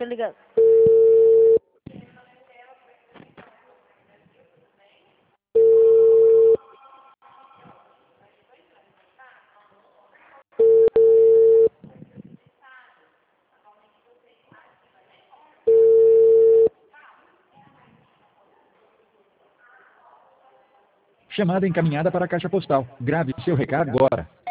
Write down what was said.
Deixa eu ligar. Chamada encaminhada para a caixa postal. Grave seu recado agora.